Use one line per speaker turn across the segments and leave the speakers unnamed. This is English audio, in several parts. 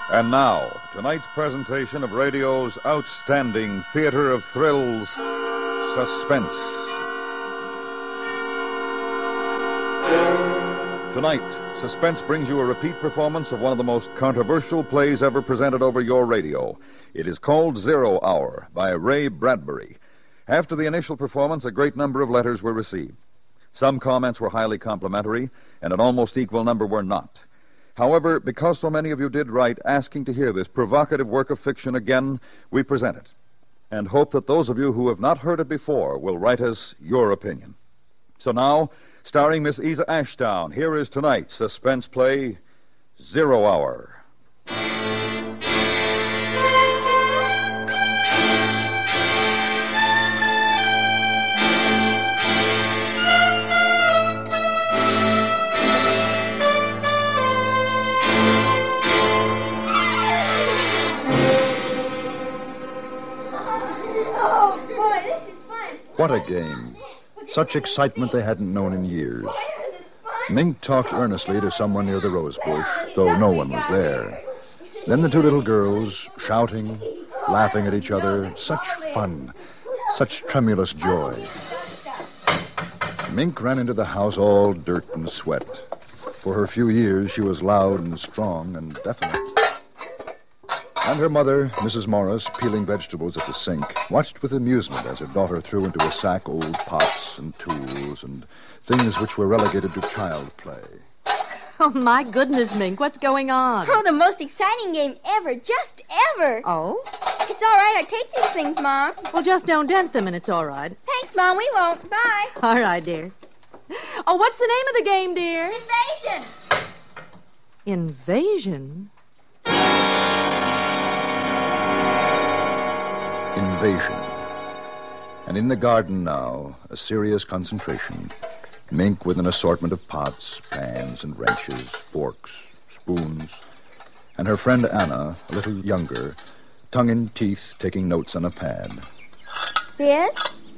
And now, tonight's presentation of radio's outstanding theater of thrills, Suspense. Tonight, Suspense brings you a repeat performance of one of the most controversial plays ever presented over your radio. It is called 0 Hour by Ray Bradbury. After the initial performance, a great number of letters were received. Some comments were highly complimentary, and an almost equal number were not. However, because so many of you did write asking to hear this provocative work of fiction again, we present it, and hope that those of you who have not heard it before will write us your opinion. So now, starring Miss Isa Ashdown, here is tonight's suspense play, 0 Hour.
What a game. Such excitement they hadn't known in years. Mink talked earnestly to someone near the rose bush, though no one was there. Then the two little girls, shouting, laughing at each other. Such fun, such tremulous joy. Mink ran into the house all dirt and sweat. For her few years, she was loud and strong and definite. And her mother, Mrs. Morris, peeling vegetables at the sink, watched with amusement as her daughter threw into a sack old pots and tools and things which were relegated to child play.
Oh, my goodness, Mink, what's going on?
Oh, the most exciting game ever, just ever.
Oh?
It's all right, I take these things, Mom.
Well, just don't dent them and it's all right.
Thanks, Mom, we won't. Bye.
All right, dear. Oh, what's the name of the game, dear?
Invasion.
Invasion?
Invasion. And in the garden now, a serious concentration. Mink with an assortment of pots, pans, and wrenches, forks, spoons. And her friend Anna, a little younger, tongue in teeth, taking notes on a pad.
This,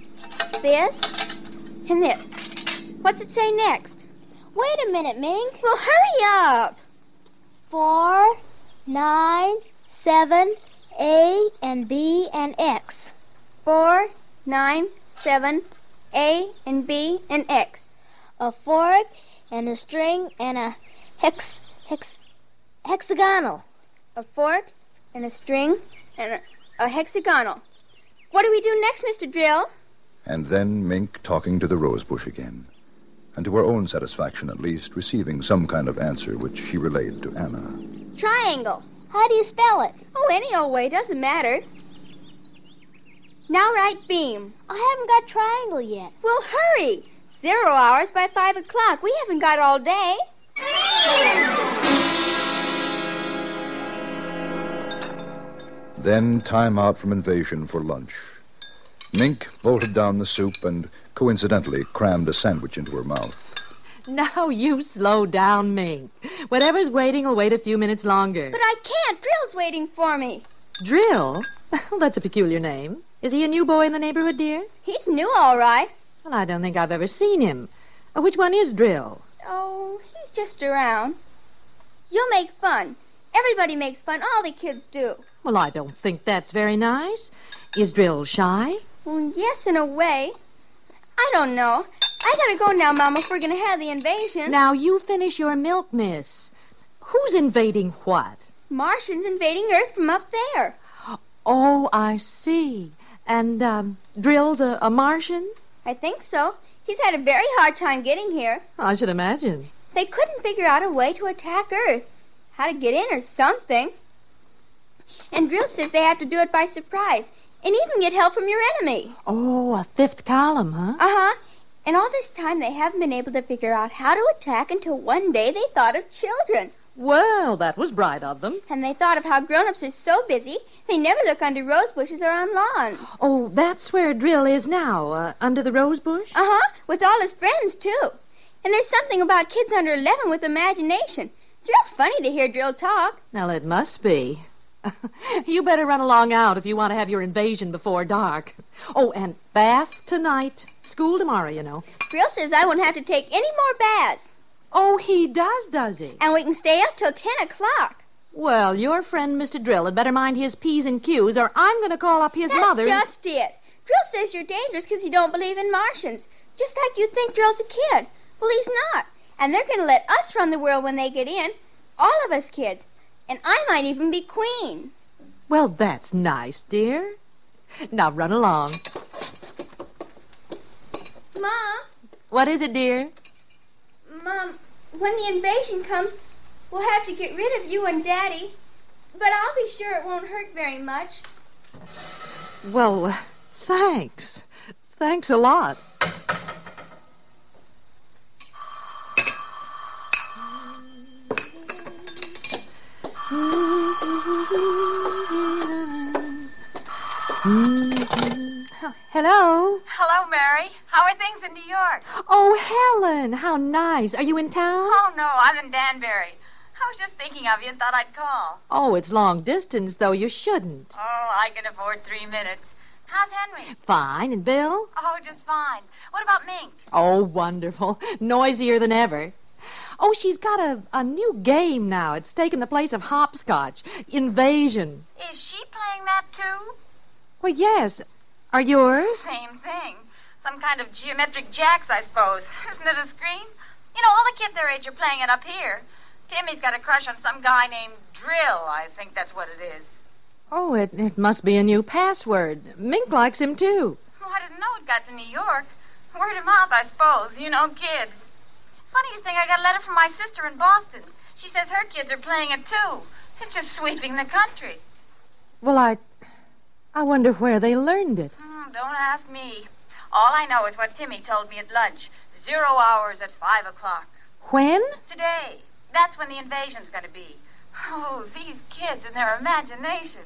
and this. What's it say next?
Wait a minute, Mink.
Well, hurry up.
4, 9, 7, A and B and X.
4, 9, 7, A and B and X.
A fork and a string and a hexagonal.
A fork and a string and a hexagonal. What do we do next, Mr. Drill?
And then Mink talking to the rosebush again. And to her own satisfaction, at least, receiving some kind of answer which she relayed to Anna.
Triangle.
How do you spell it?
Oh, any old way, doesn't matter. Now write beam.
I haven't got triangle yet.
Well, hurry. 0 hours by 5 o'clock. We haven't got all day.
Then time out from Invasion for lunch. Mink bolted down the soup and coincidentally crammed a sandwich into her mouth.
Now you slow down, Mink. Whatever's waiting will wait a few minutes longer.
But I can't. Drill's waiting for me.
Drill? Well, that's a peculiar name. Is he a new boy in the neighborhood, dear?
He's new, all right.
Well, I don't think I've ever seen him. Which one is Drill?
Oh, he's just around. You'll make fun. Everybody makes fun. All the kids do.
Well, I don't think that's very nice. Is Drill shy?
Well, yes, in a way. I don't know. I gotta go now, Mama, if we're gonna have the invasion.
Now, you finish your milk, miss. Who's invading what?
Martians invading Earth from up there.
Oh, I see. And, Drill's a Martian?
I think so. He's had a very hard time getting here.
I should imagine.
They couldn't figure out a way to attack Earth. How to get in or something. And Drill says they have to do it by surprise. And even get help from your enemy.
Oh, a fifth column, huh?
Uh-huh. And all this time they haven't been able to figure out how to attack until one day they thought of children.
Well, that was bright of them.
And they thought of how grown-ups are so busy, they never look under rose bushes or on lawns.
Oh, that's where Drill is now, under the rose bush?
Uh-huh, with all his friends, too. And there's something about kids under 11 with imagination. It's real funny to hear Drill talk.
Well, it must be. You better run along out if you want to have your invasion before dark. Oh, and bath tonight. School tomorrow, you know.
Drill says I won't have to take any more baths.
Oh, he does he?
And we can stay up till 10 o'clock.
Well, your friend Mr. Drill had better mind his P's and Q's, or I'm going to call up his
That's
mother.
just it. Drill says you're dangerous because you don't believe in Martians. Just like you think Drill's a kid. Well, he's not. And they're going to let us run the world when they get in. All of us kids. And I might even be queen.
Well, that's nice, dear. Now run along.
Mom,
What is it, dear?
Mom, when the invasion comes, we'll have to get rid of you and Daddy. But I'll be sure it won't hurt very much.
Well, thanks. Thanks a lot. Hello?
Hello, Mary. How are things in New York?
Oh, Helen, how nice. Are you in town?
Oh, no, I'm in Danbury. I was just thinking of you and thought I'd call.
Oh, it's long distance, though. You shouldn't.
Oh, I can afford 3 minutes. How's Henry?
Fine. And Bill?
Oh, just fine. What about Mink?
Oh, wonderful. Noisier than ever. Oh, she's got a new game now. It's taken the place of hopscotch. Invasion.
Is she playing that, too?
Well, yes. Are yours?
Same thing. Some kind of geometric jacks, I suppose. Isn't it a scream? You know, all the kids their age are playing it up here. Timmy's got a crush on some guy named Drill. I think that's what it is.
Oh, it must be a new password. Mink likes him, too.
Oh, I didn't know it got to New York. Word of mouth, I suppose. You know, kids. Funniest thing, I got a letter from my sister in Boston. She says her kids are playing it, too. It's just sweeping the country.
Well, I wonder where they learned it.
Don't ask me. All I know is what Timmy told me at lunch. 0 hours at 5 o'clock.
When?
Today. That's when the invasion's going to be. Oh, these kids and their imagination.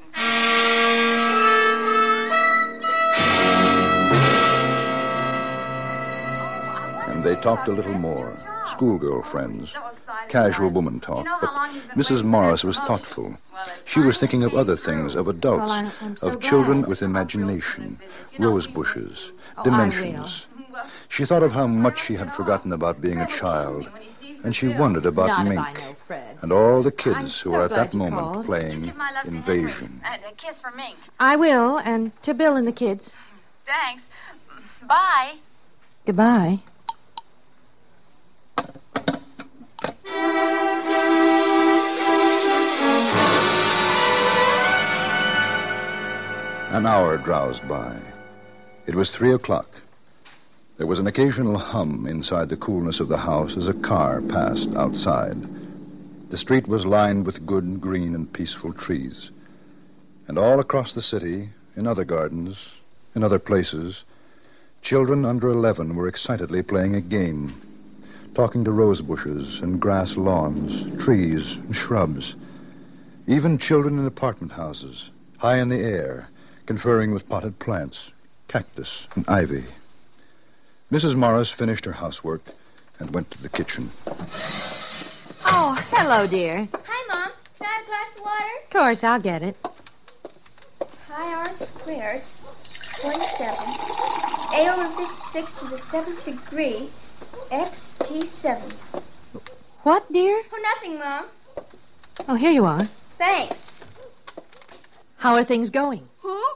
And they talked a little more. Schoolgirl friends. Casual woman talk. But Mrs. Morris was thoughtful. She was thinking of other things, of adults,
I'm so
of children
glad.
with imagination, rose bushes, dimensions. She thought of how much she had forgotten about being a child, and she wondered about
Not if
Mink
I know, Fred.
and all the
I'm
kids who
so
were at
glad
that
you
moment
called.
playing
Give my love to
Invasion.
Henry. And a kiss for Mink.
I will, and to Bill and the kids.
Thanks. Bye.
Goodbye.
An hour drowsed by. It was 3 o'clock. There was an occasional hum inside the coolness of the house as a car passed outside. The street was lined with good, green, and peaceful trees. And all across the city, in other gardens, in other places, children under 11 were excitedly playing a game, talking to rose bushes and grass lawns, trees and shrubs. Even children in apartment houses, high in the air, conferring with potted plants, cactus and ivy. Mrs. Morris finished her housework and went to the kitchen.
Oh, hello, dear.
Hi, Mom. Can I have a glass of water?
Of course, I'll get it.
Pi r squared, 27. A over 56 to the 7th degree, xt7.
What, dear?
Oh, nothing, Mom.
Oh, here you are.
Thanks.
How are things going?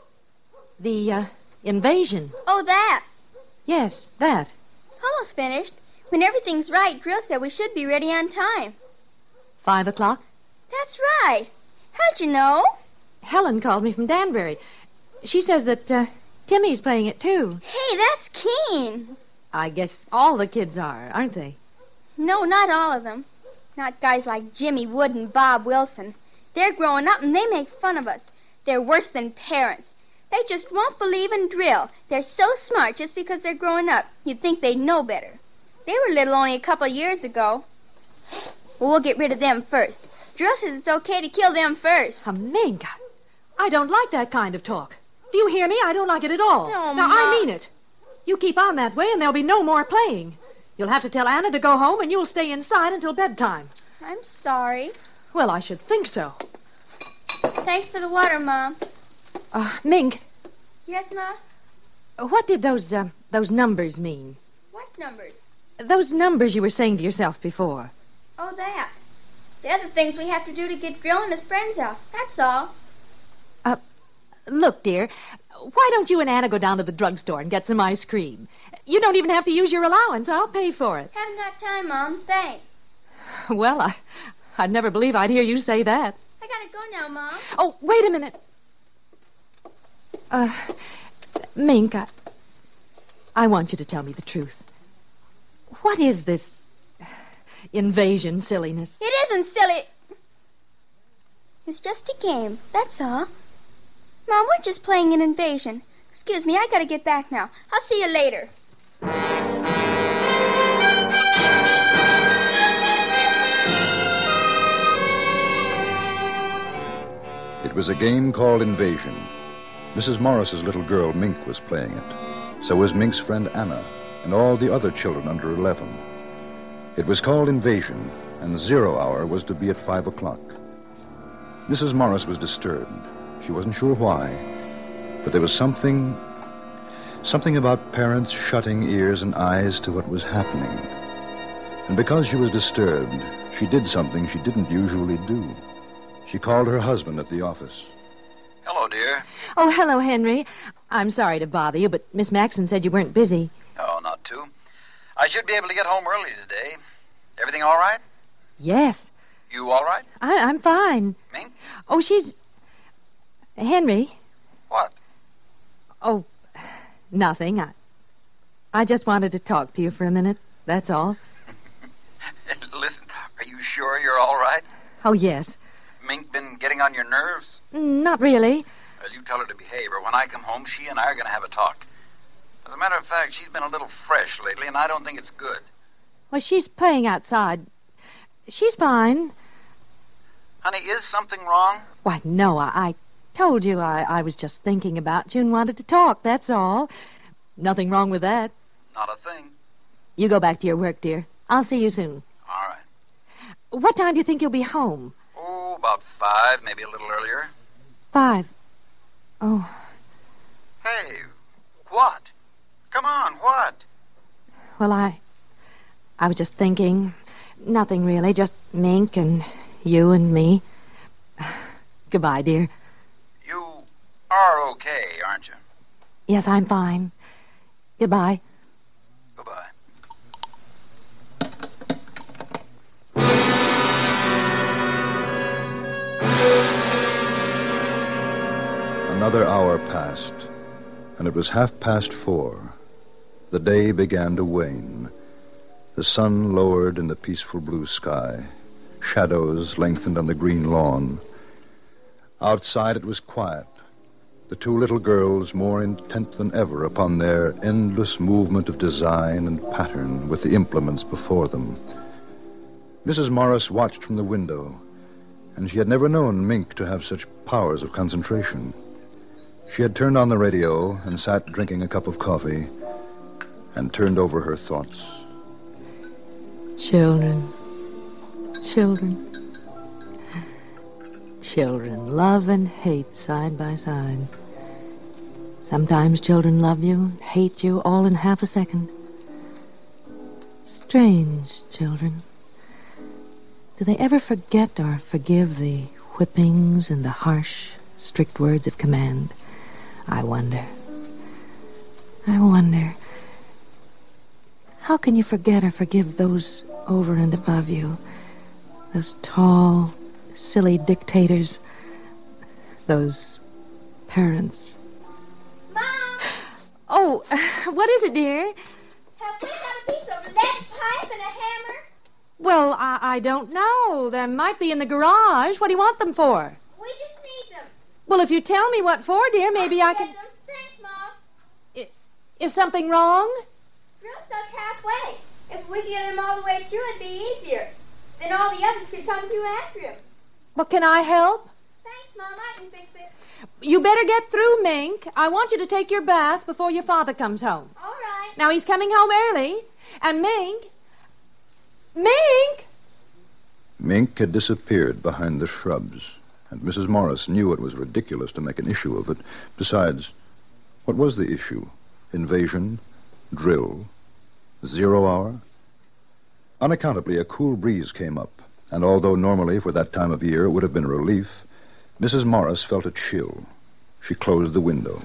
The, invasion.
Oh, that.
Yes, that.
Almost finished. When everything's right, Drill said we should be ready on time.
5 o'clock?
That's right. How'd you know?
Helen called me from Danbury. She says that, Timmy's playing it, too.
Hey, that's keen.
I guess all the kids are, aren't they?
No, not all of them. Not guys like Jimmy Wood and Bob Wilson. They're growing up and they make fun of us. They're worse than parents. They just won't believe in drill. They're so smart just because they're growing up. You'd think they'd know better. They were little only a couple years ago. Well, we'll get rid of them first. Drill says it's okay to kill them first.
Mink, I don't like that kind of talk. Do you hear me? I don't like it at all.
Oh,
now,
Ma.
I mean it. You keep on that way and there'll be no more playing. You'll have to tell Anna to go home and you'll stay inside until bedtime.
I'm sorry.
Well, I should think so.
Thanks for the water, Mom.
Mink,
Yes, Ma?
what did those numbers mean?
What numbers?
Those numbers you were saying to yourself before.
Oh, that. The other things we have to do to get Drill and his friends out. That's all.
Look, dear, why don't you and Anna go down to the drugstore and get some ice cream? You don't even have to use your allowance. I'll pay for it.
Haven't got time, Mom. Thanks.
Well, I'd never believe I'd hear you say that.
I gotta go now, Mom.
Oh, wait a minute. Mink, I want you to tell me the truth. What is this invasion silliness?
It isn't silly. It's just a game, that's all. Mom, we're just playing an invasion. Excuse me, I gotta get back now. I'll see you later.
It was a game called Invasion. Mrs. Morris's little girl, Mink, was playing it. So was Mink's friend Anna and all the other children under 11. It was called Invasion, and the 0 hour was to be at 5 o'clock. Mrs. Morris was disturbed. She wasn't sure why, but there was something about parents shutting ears and eyes to what was happening. And because she was disturbed, she did something she didn't usually do. She called her husband at the office.
Hello, dear.
Oh, hello, Henry. I'm sorry to bother you, but Miss Maxon said you weren't busy.
Oh, not too. I should be able to get home early today. Everything all right?
Yes.
You all right?
I'm fine.
Mink?
Oh, she's... Henry?
What?
Oh, nothing. I just wanted to talk to you for a minute. That's all.
Listen, are you sure you're all right?
Oh, yes.
Mink been getting on your nerves?
Not really.
Well, you tell her to behave, or when I come home, she and I are going to have a talk. As a matter of fact, she's been a little fresh lately, and I don't think it's good.
Well, she's playing outside. She's fine.
Honey, is something wrong?
Why, no, I told you I was just thinking about you and wanted to talk, that's all. Nothing wrong with that.
Not a thing.
You go back to your work, dear. I'll see you soon.
All right.
What time do you think you'll be home?
Oh, about 5, maybe a little earlier.
5. Oh.
Hey, what? Come on, what?
Well, I was just thinking. Nothing really, just Mink and you and me. Goodbye, dear.
You are okay, aren't you?
Yes, I'm fine. Goodbye.
Goodbye.
Another hour passed, and it was 4:30. The day began to wane. The sun lowered in the peaceful blue sky. Shadows lengthened on the green lawn. Outside it was quiet. The two little girls more intent than ever upon their endless movement of design and pattern with the implements before them. Mrs. Morris watched from the window, and she had never known Mink to have such powers of concentration. She had turned on the radio and sat drinking a cup of coffee and turned over her thoughts.
Children. Children love and hate side by side. Sometimes children love you and hate you all in half a second. Strange children. Do they ever forget or forgive the whippings and the harsh, strict words of command? I wonder. How can you forget or forgive those over and above you? Those tall, silly dictators. Those parents.
Mom!
Oh, what is it, dear?
Have we got a piece of lead pipe and a hammer?
Well, I don't know. There might be in the garage. What do you want them for?
We just need them.
Well, if you tell me what for, dear, maybe I can...
Get them. Thanks, Mom.
Is something wrong?
Drill's stuck halfway. If we could get him all the way through, it'd be easier. Then all the others could come through after him.
Well, can I help?
Thanks, Mom. I can fix it.
You better get through, Mink. I want you to take your bath before your father comes home.
All right.
Now, he's coming home early. And Mink...
Mink had disappeared behind the shrubs, and Mrs. Morris knew it was ridiculous to make an issue of it. Besides, what was the issue? Invasion? Drill? 0 hour? Unaccountably, a cool breeze came up, And although normally for that time of year it would have been a relief, Mrs. Morris felt a chill. She closed the window.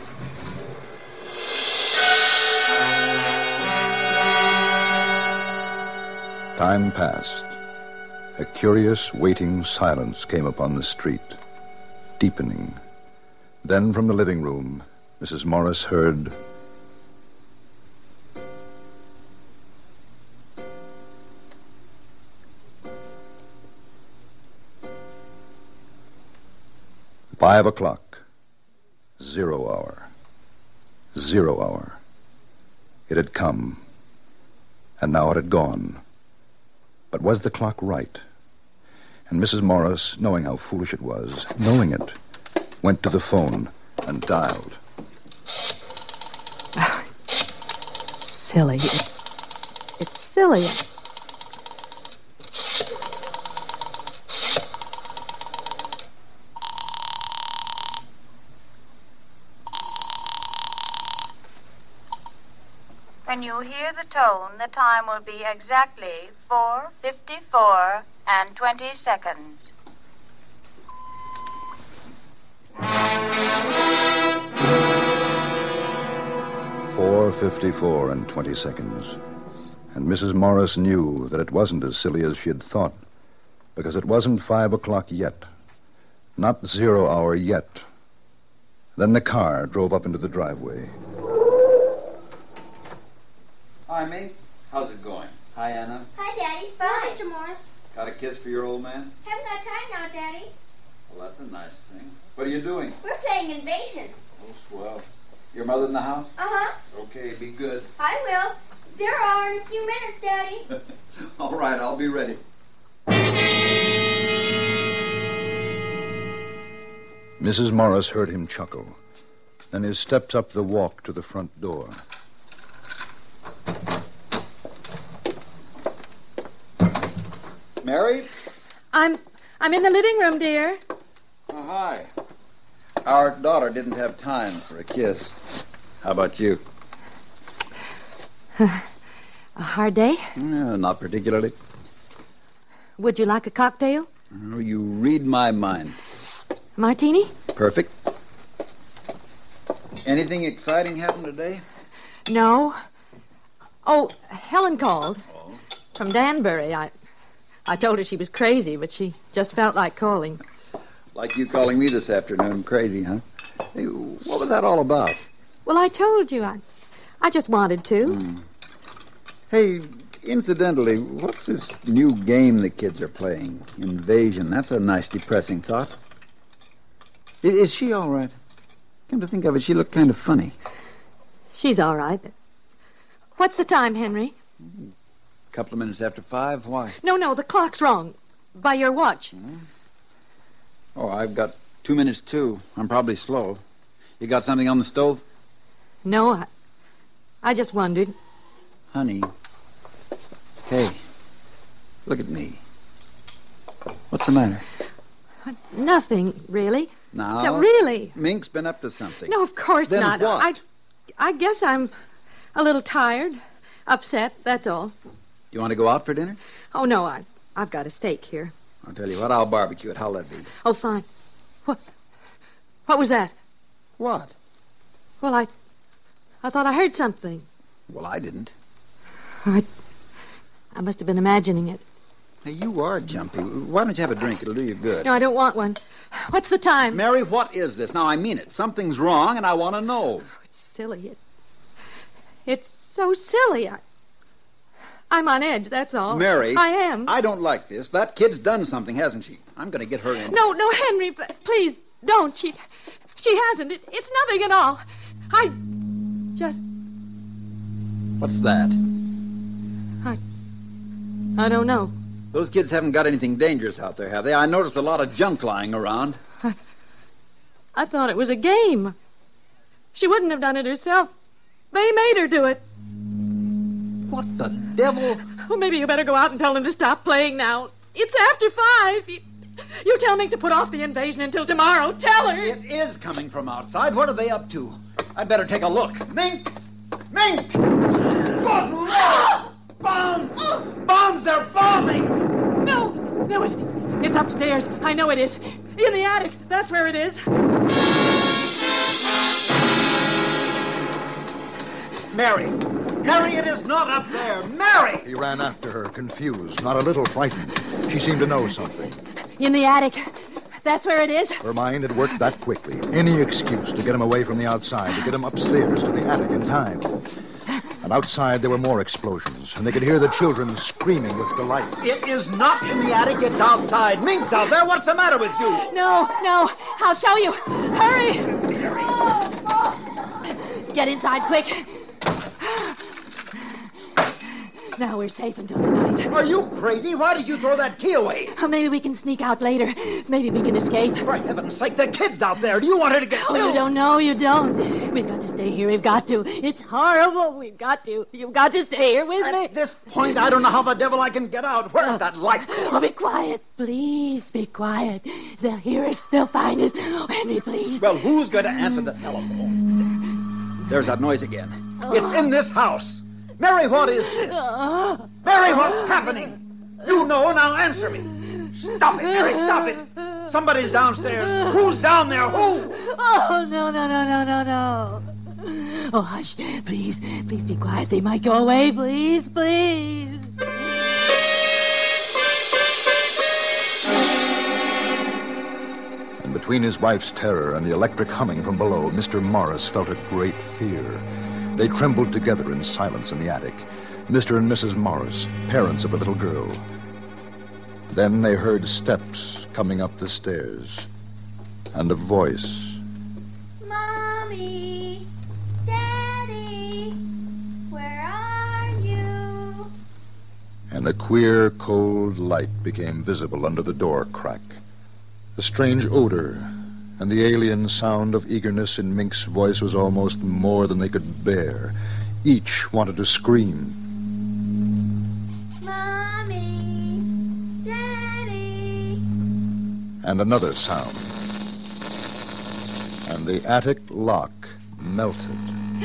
Time passed. A curious, waiting silence came upon the street, deepening. Then from the living room, Mrs. Morris heard... "5:00. 0 hour. 0 hour. It had come, and now it had gone. But was the clock right? And Mrs. Morris, knowing how foolish it was, knowing it, went to the phone and dialed.
Silly. It's silly.
When you hear the tone, the time will be exactly 4:54 and 20 seconds.
"4:54 and 20 seconds. And Mrs. Morris knew that it wasn't as silly as she had thought, because it wasn't 5:00 yet. Not 0 hour yet. Then the car drove up into the driveway.
Hi, Mink. How's it going? Hi, Anna.
Hi, Daddy. Bye, Mr. Morris.
Got a kiss for your old man?
Haven't got time now, Daddy.
Well, that's a nice thing. What are you doing?
We're playing Invasion.
Oh, swell. Your mother in the house?
Uh-huh.
Okay, be good.
I will. 0 hour in a few minutes, Daddy.
All right, I'll be ready.
Mrs. Morris heard him chuckle. Then his steps up the walk to the front door.
Mary?
I'm in the living room, dear.
Oh, hi. Our daughter didn't have time for a kiss. How about you?
A hard day?
Not particularly.
Would you like a cocktail?
Oh, you read my mind.
Martini?
Perfect. Anything exciting happened today?
No. Oh, Helen called.
Oh.
From Danbury. I told her she was crazy, but she just felt like calling.
Like you calling me this afternoon crazy, huh? Hey, what was that all about?
Well, I told you. I just wanted to.
Hey, incidentally, what's this new game the kids are playing? Invasion. That's a nice depressing thought. Is she all right? Come to think of it, she looked kind of funny.
She's all right. What's the time, Henry?
A couple of minutes after 5. Why?
No, the clock's wrong. By your watch.
Oh, I've got 2 minutes, too. I'm probably slow. You got something on the stove?
No, I just wondered.
Honey. Hey, look at me. What's the matter?
Nothing, really.
Now?
No, really.
Mink's been up to something.
No, of course
Then
not.
what?
I guess I'm a little tired, upset, that's all.
You want to go out for dinner?
Oh, no, I've got a steak here.
I'll tell you what, I'll barbecue it. How'll that be?
Oh, fine. What was that?
What?
Well, I thought I heard something.
Well, I didn't.
I must have been imagining it.
Hey, you are jumpy. Why don't you have a drink? It'll do you good.
No, I don't want one. What's the time?
Mary, what is this? Now, I mean it. Something's wrong, and I want to know.
It's silly. It's so silly. I'm on edge, that's all.
Mary.
I am.
I don't like this. That kid's done something, hasn't she? I'm going to get her in.
No, Henry, please, don't. She hasn't. It's nothing at all. I just...
What's that?
I don't know.
Those kids haven't got anything dangerous out there, have they? I noticed a lot of junk lying around.
I thought it was a game. She wouldn't have done it herself. They made her do it.
What the devil?
Oh, maybe you better go out and tell them to stop playing now. It's after 5. You tell Mink to put off the invasion until tomorrow. Tell her.
It is coming from outside. What are they up to? I'd better take a look. Mink! Mink! Good Lord! Bombs! Bombs! They're bombing!
No,
No, it's upstairs. I know it is. In the attic. That's where it is.
Mary! Mary, it is not up there! Mary!
He ran after her, confused, not a little frightened. She seemed to know something.
In the attic. That's where it is.
Her mind had worked that quickly. Any excuse to get him away from the outside, to get him upstairs to the attic in time. And outside there were more explosions, and they could hear the children screaming with delight.
It is not in the attic, it's outside. Mink's out there. What's the matter with you?
No. I'll show you. Hurry! Get inside, quick. Now we're safe until tonight.
Are you crazy? Why did you throw that key away?
Maybe we can sneak out later. Maybe we can escape.
For heaven's sake, the kid's out there. Do you want her to get killed?
You don't know. You don't. We've got to stay here. We've got to. It's horrible. We've got to. You've got to stay here with me.
At this point, I don't know how the devil I can get out. Where's that light?
Oh, be quiet. Please, be quiet. They'll hear us. They'll find us. Oh, Henry, please.
Well, who's going to answer the telephone? There's that noise again. It's in this house. Mary, what is this? Mary, what's happening? You know, now answer me. Stop it, Mary, stop it. Somebody's downstairs. Who's down there? Who?
Oh, no. Oh, hush. Please be quiet. They might go away. Please.
And between his wife's terror and the electric humming from below, Mr. Morris felt a great fear. They trembled together in silence in the attic, Mr. and Mrs. Morris, parents of the little girl. Then they heard steps coming up the stairs, and a voice.
Mommy, Daddy, where are you?
And a queer, cold light became visible under the door crack. The strange odor and the alien sound of eagerness in Mink's voice was almost more than they could bear. Each wanted to scream.
Mommy, Daddy.
And another sound. And the attic lock melted.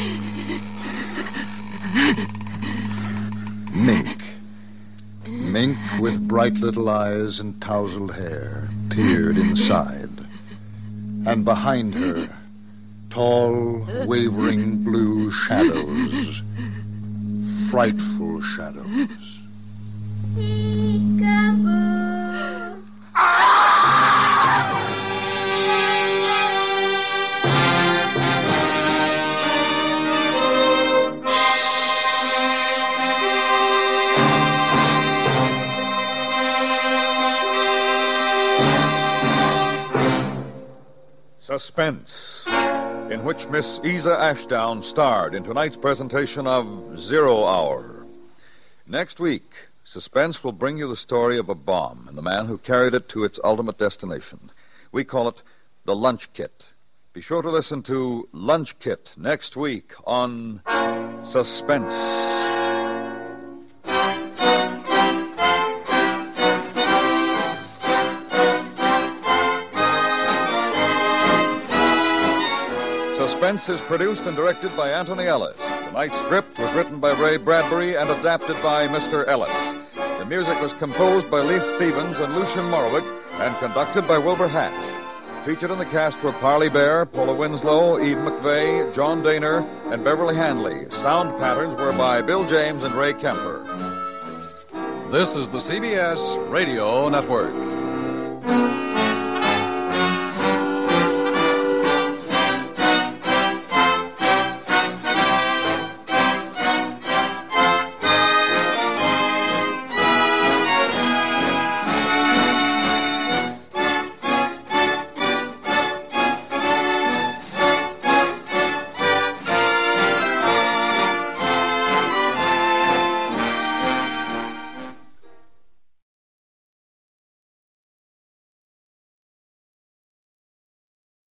Mink, with bright little eyes and tousled hair, peered inside. And behind her, tall, wavering blue shadows, frightful shadows.
Peekaboo.
Suspense, in which Miss Isa Ashdown starred in tonight's presentation of 0 Hour. Next week, Suspense will bring you the story of a bomb and the man who carried it to its ultimate destination. We call it the Lunch Kit. Be sure to listen to Lunch Kit next week on Suspense. Suspense is produced and directed by Anthony Ellis. Tonight's script was written by Ray Bradbury and adapted by Mr. Ellis. The music was composed by Leith Stevens and Lucien Morawick and conducted by Wilbur Hatch. Featured in the cast were Parley Bear, Paula Winslow, Eve McVeigh, John Daner, and Beverly Handley. Sound patterns were by Bill James and Ray Kemper.
This is the CBS Radio Network.